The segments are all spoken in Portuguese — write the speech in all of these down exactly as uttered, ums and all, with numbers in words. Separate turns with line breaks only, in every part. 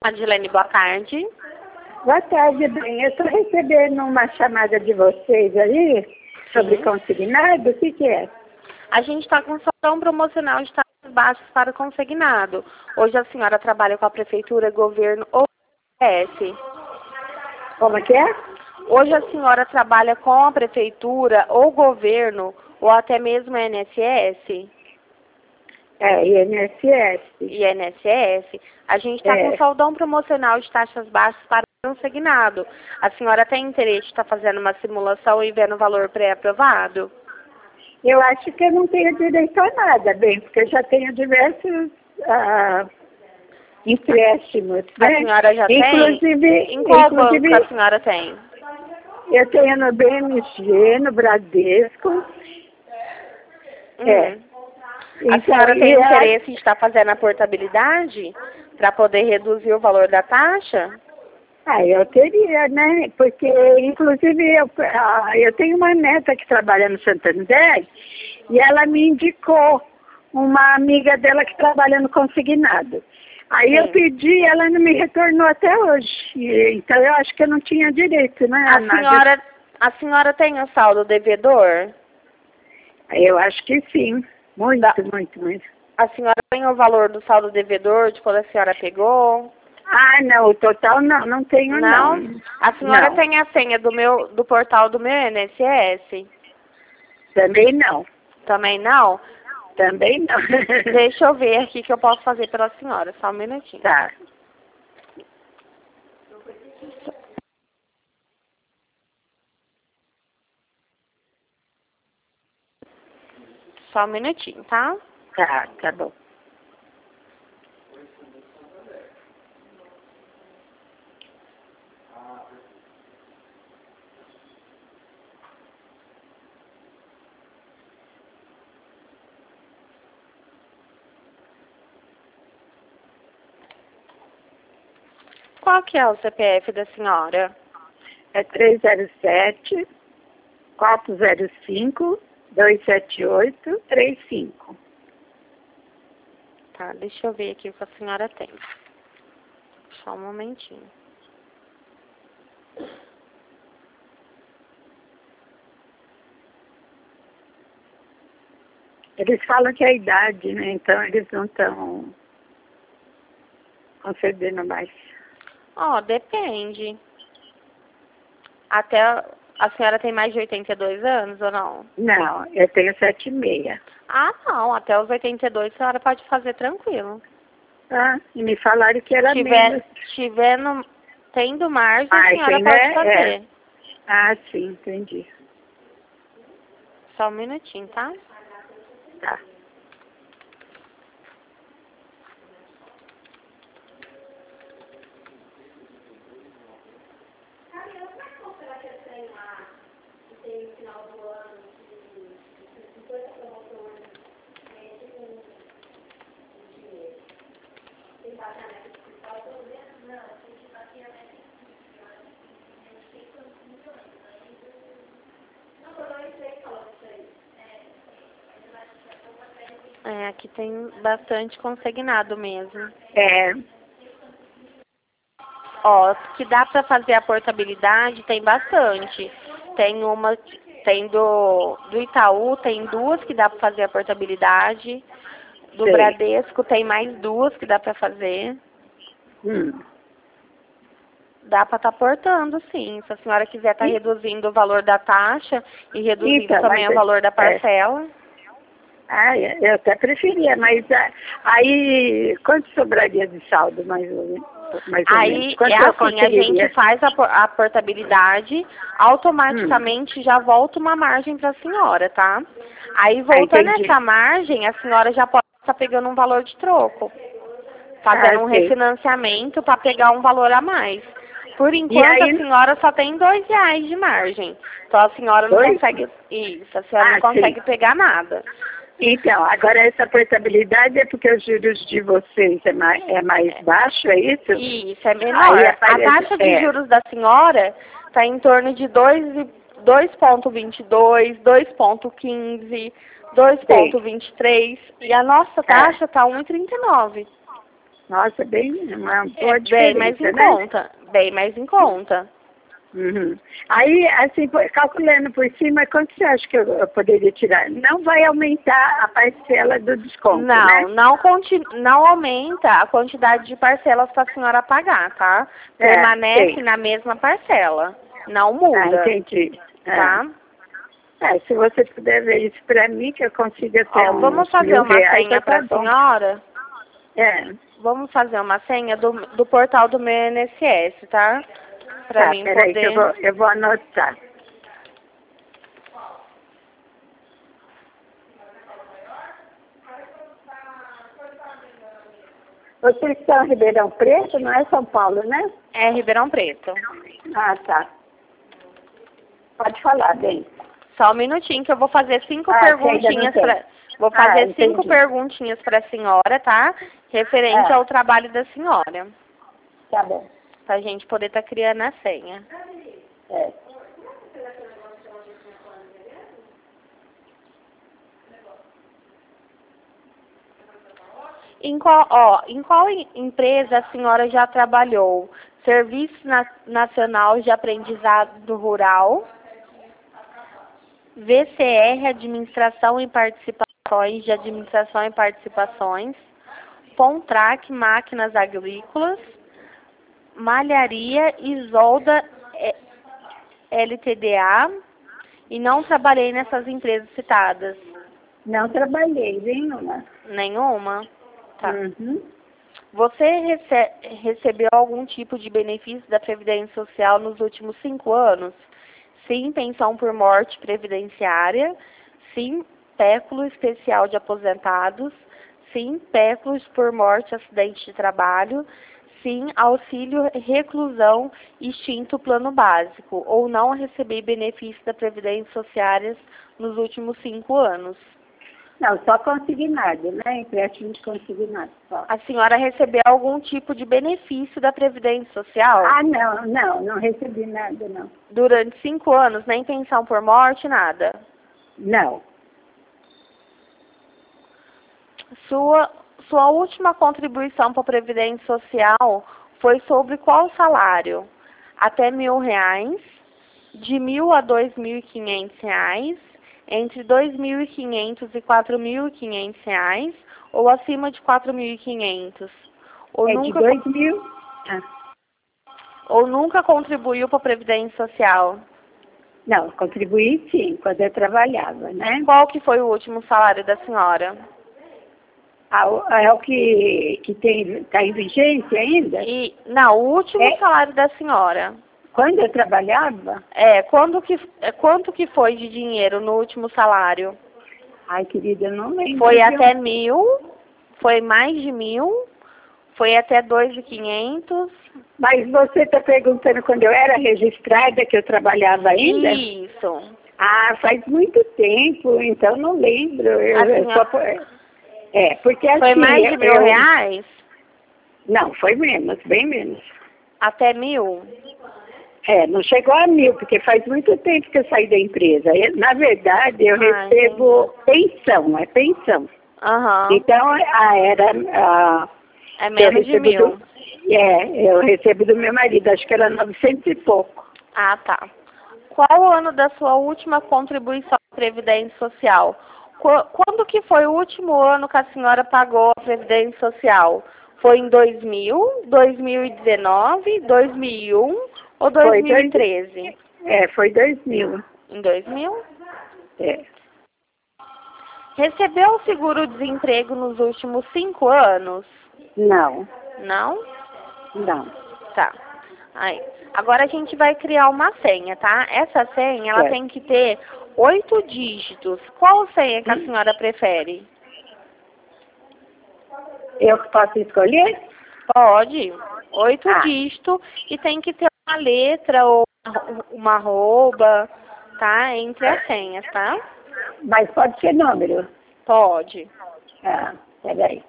Adilene, boa tarde.
Boa tarde, bem. Eu estou recebendo uma chamada de vocês aí sobre
Sim.
consignado. O que, que é?
A gente está com salão promocional de taxas baixas para consignado. Hoje a senhora trabalha com a prefeitura, governo ou S.
Como que é?
Hoje a senhora trabalha com a prefeitura ou governo ou até mesmo I N S S?
É, I N S S.
I N S S. A gente está
É.
com saldão promocional de taxas baixas para consignado. A senhora tem interesse de estar fazendo uma simulação e vendo o valor pré-aprovado?
Eu acho que eu não tenho direito a nada, bem, porque eu já tenho diversos ah, empréstimos,
A
né?
senhora já
inclusive,
tem? Em qual
inclusive,
banco a senhora tem?
eu tenho no B M G, no Bradesco.
Hum.
É.
A
Então,
senhora tem
e a-
interesse em estar fazendo a portabilidade para poder reduzir o valor da taxa?
Ah, eu teria, né? Porque, inclusive, eu, ah, eu tenho uma neta que trabalha no Santander e ela me indicou uma amiga dela que trabalha no consignado. Aí eu
Sim.
pedi, ela não me retornou até hoje. E, então eu acho que eu não tinha direito, né?
A
nada.
senhora, a senhora tem o saldo devedor?
Eu acho que sim. Muito,
Da-
muito, muito.
A senhora tem o valor do saldo devedor de quando a senhora pegou?
Ah, não, o total não, não tenho não.
Não? A senhora
Não,
tem a senha do meu do portal do meu I N S S?
também não.
Também não?
Também não.
Deixa eu ver aqui o que eu posso fazer pela senhora, só um minutinho.
Tá.
Só um minutinho, tá?
Tá, tá bom.
Qual que é o C P F da senhora?
É três zero sete, quatro zero cinco, dois sete oito, três cinco.
Tá, deixa eu ver aqui o que a senhora tem. Só um momentinho.
Eles falam que é a idade, né? Então eles não estão concedendo mais.
Ó, depende. Até a senhora tem mais de oitenta e dois anos ou não?
Não, eu tenho sete e meia.
Ah, não. Até os oitenta e dois a senhora pode fazer tranquilo.
Ah, e me falaram que era
Tiver,
menos.
tivendo, tendo margem, a
Ah,
senhora
ainda
pode
é,
fazer.
é. Ah, sim, entendi.
Só um minutinho, tá?
Tá.
É, aqui tem bastante consignado mesmo.
É.
Ó, que dá pra fazer a portabilidade, tem bastante. Tem uma, tem do, do Itaú, tem duas que dá pra fazer a portabilidade. Do
Sei.
Bradesco tem mais duas que dá pra fazer.
Hum.
Dá pra estar portando, sim. Se a senhora quiser estar
E-
reduzindo o valor da taxa e reduzindo
Então,
também
mas
o
é-
valor da
é.
parcela.
Ah, é, eu até preferia, mas ah, aí quanto sobraria de saldo, mais ou menos? Mais ou menos?
Aí,
Quanto
é
eu
assim, a gente
conseguiria?
faz a, por- a portabilidade, automaticamente já volta uma margem para a senhora, tá? Aí, voltando
entendi.
essa margem, a senhora já pode estar pegando um valor de troco, fazendo
Ah,
um
sei.
refinanciamento para pegar um valor a mais. Por enquanto,
aí-
a senhora só tem dois reais de margem. Então, a senhora não
Dois?
consegue, isso, a senhora
Ah,
não consegue
sim.
pegar nada.
Então, agora essa portabilidade é porque os juros de vocês é mais, é mais baixo, é isso?
Isso, é
Aí
menor. A
aparece-
taxa de
é.
juros da senhora está em torno de dois vírgula vinte e dois, dois vírgula quinze, dois vírgula vinte e três e a nossa taxa está um vírgula trinta e nove.
Nossa, bem, uma boa
É bem mais
diferença,
em
né?
conta. Bem mais em conta.
Uhum. Aí, assim, por- calculando por cima, quanto você acha que eu, eu poderia tirar? Não vai aumentar a parcela do desconto, né?
Não, não, conti não aumenta a quantidade de parcelas para a senhora pagar, tá?
É,
Permanece
sei.
na mesma parcela. Não
Ah,
muda,
entendi. Ah.
tá?
É, se você puder ver isso pra mim, que eu consiga ter
Ó, vamos
uns
fazer
mil
uma
reais, já
senha para
tá
a
bom.
senhora?
É.
Vamos fazer uma senha do, do portal do meu I N S S, tá? Para
Tá,
mim
peraí que eu
poder...
vou, eu vou anotar. Vocês estão em Ribeirão Preto, não é São Paulo, né?
É Ribeirão Preto.
Ah, tá. Pode falar, bem.
Só um minutinho que eu vou fazer cinco
Ah,
perguntinhas
você ainda não
para...
tem.
Vou
Ah,
fazer cinco
entendi.
perguntinhas para a senhora, tá? Referente
É.
ao trabalho da senhora.
Tá bom.
Pra gente poder estar criando a senha.
É.
Em qual, ó, em qual em- empresa a senhora já trabalhou? Serviço Na- Nacional de Aprendizado Rural, V C R, Administração e Participações de Administração e Participações, Pontrac, Máquinas Agrícolas, Malharia, Isolda, eh, L T D A, e não trabalhei nessas empresas citadas.
Não trabalhei, nenhuma.
Nenhuma? Tá.
Uhum.
Você rece recebeu algum tipo de benefício da Previdência Social nos últimos cinco anos? Sim, pensão por morte previdenciária. Sim, péculo especial de aposentados. Sim, péculos por morte acidente de trabalho. Sim, auxílio reclusão extinto plano básico. Ou não recebi benefício da Previdência Social nos últimos cinco anos.
Não, só consignado, né? Empréstimo de consignado, só.
A senhora recebeu algum tipo de benefício da Previdência Social?
Ah, não, não, não recebi nada, não.
Durante cinco anos, nem pensão por morte, nada?
Não.
Sua, sua última contribuição para a Previdência Social foi sobre qual salário? Até mil reais, de mil a dois mil e quinhentos reais, entre dois mil e quinhentos e quatro mil e quinhentos reais, ou acima de quatro mil e quinhentos? Ou
É
nunca,
de dois mil. Ah,
ou nunca contribuiu para a Previdência Social?
não, contribuí sim, quando eu trabalhava, né?
Qual que foi o último salário da senhora?
Ah, o- é o que, que tem, está em vigência ainda?
E, não, o último
É,
salário da senhora.
quando eu trabalhava,
É, quando que, é, quanto que foi de dinheiro no último salário?
ai querida, eu não lembro.
Foi
viu?
até mil? Foi mais de mil? Foi até dois mil e quinhentos?
Mas você está perguntando quando eu era registrada, que eu trabalhava ainda?
Isso.
Ah, faz muito tempo, então não lembro. Eu,
A
eu só,
senhora-
é, porque assim...
Foi mais de mil
eu,
reais?
Não, foi menos, bem menos.
Até mil?
É, não chegou a mil, porque faz muito tempo que eu saí da empresa. Eu, na verdade, eu
Ah,
recebo pensão, é pensão.
Aham.
Então, a, era... A,
É
eu
menos de
recebo
mil.
do, é, eu recebo do meu marido, acho que era novecentos e pouco.
Ah, tá. Qual o ano da sua última contribuição à Previdência Social? Qu- Quando que foi o último ano que a senhora pagou a Previdência Social? Foi em dois mil, dois mil e dezenove, dois mil e um ou
Foi
dois mil e
dois,
treze?
é, foi dois mil.
Em dois mil?
É.
Recebeu o seguro-desemprego nos últimos cinco anos?
Não,
Não?
não.
Tá. Aí. Agora a gente vai criar uma senha, tá? Essa senha, ela
Certo.
tem que ter oito dígitos. Qual senha que a
Hum.
senhora prefere?
Eu que posso escolher?
Pode. Oito
Ah.
dígitos e tem que ter uma letra ou uma arroba, tá? Entre as senhas, tá?
Mas pode ser número.
Pode.
Ah, peraí.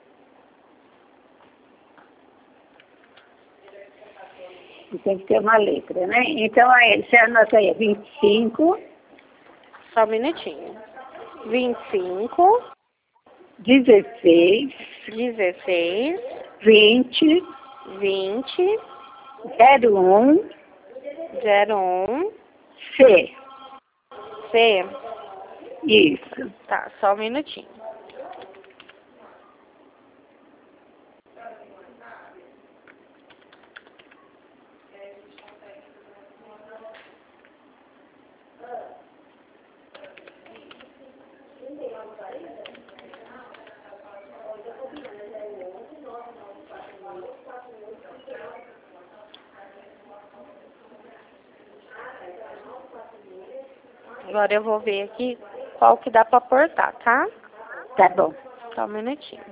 E tem que ter uma letra, né? Então, aí, você anota aí, vinte e cinco,
Só um minutinho. vinte e cinco,
dezesseis,
dezesseis,
vinte,
vinte,
zero um,
zero um,
C.
C.
Isso.
Tá, só um minutinho. Agora eu vou ver aqui qual que dá pra aportar, tá?
Tá bom.
Só um minutinho.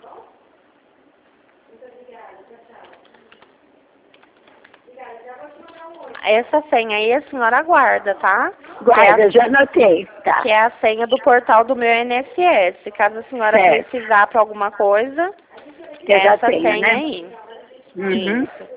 Essa senha aí a senhora guarda, tá?
Guarda,
é a,
já anotei. Tá.
Que é a senha do portal do meu I N S S. Caso a senhora
Certo.
precisar pra alguma coisa,
Eu já
essa
tenho,
senha
né?
aí.
Uhum.
Isso.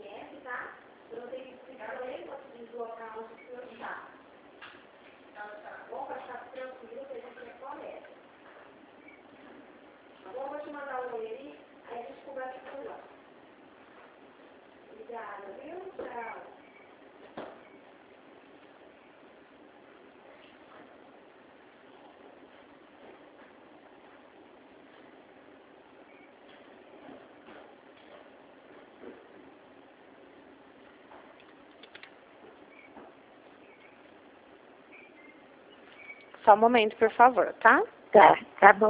Só um momento, por favor, tá?
Tá, tá bom.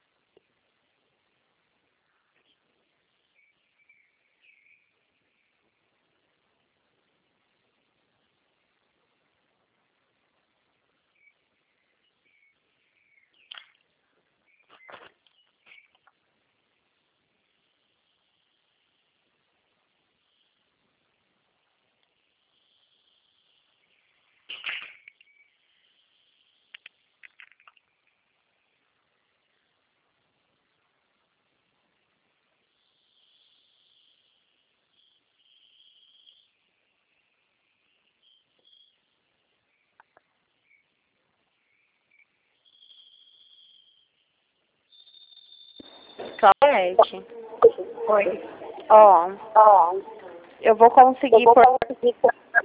Claudete.
Oi.
Ó,
Ó,
eu vou conseguir
eu vou
por,
conseguir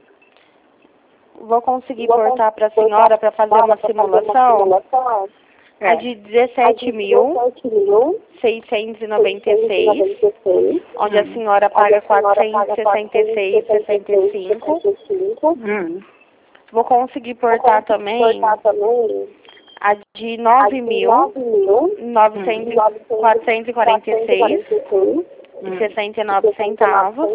vou conseguir
vou
portar pra
conseguir
senhora para fazer uma
pra fazer uma
simulação.
simulação.
A
É.
de dezessete mil seiscentos e noventa e seis, onde a senhora paga quatrocentos e sessenta e seis reais e sessenta e cinco centavos.
Hum.
Vou conseguir portar também a de nove mil quatrocentos e quarenta e seis reais e sessenta e nove centavos.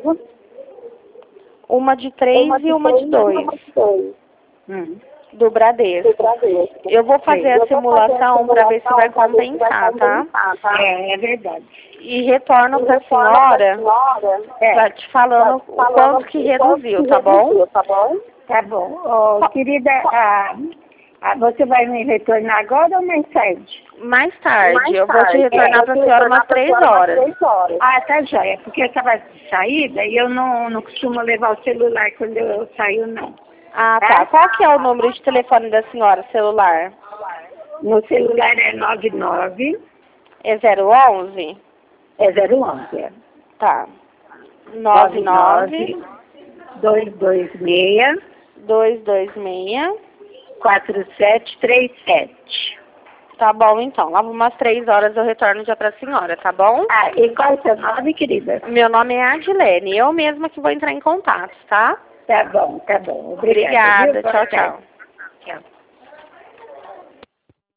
Uma de três e uma de dois,
Hum.
do Bradesco. Eu vou fazer a simulação para ver se vai compensar, tá?
É, é verdade.
E retorno para a senhora
É.
te falando o quanto que reduziu, tá bom?
Tá bom. Ô, querida, ah, ah, você vai me retornar agora ou mais tarde?
Mais tarde, eu vou te retornar para a senhora umas três horas.
Ah, tá joia. Porque eu estava de saída e eu não, não costumo levar o celular quando eu saio, não.
Ah, tá. Qual que é o número de telefone da senhora, celular?
No celular é nove nove.
É zero onze?
É zero onze. É.
Tá. nove nove,
dois dois seis,
dois dois seis,
quatro sete três sete.
Tá bom, então. Lá umas três horas eu retorno já pra senhora, tá bom?
Ah, e qual é o seu nome, querida?
Meu nome é Adilene. Eu mesma que vou entrar em contato, tá?
Tá bom, tá bom. Obrigada.
Obrigada.
Viu?
Tchau, tchau.
Tchau.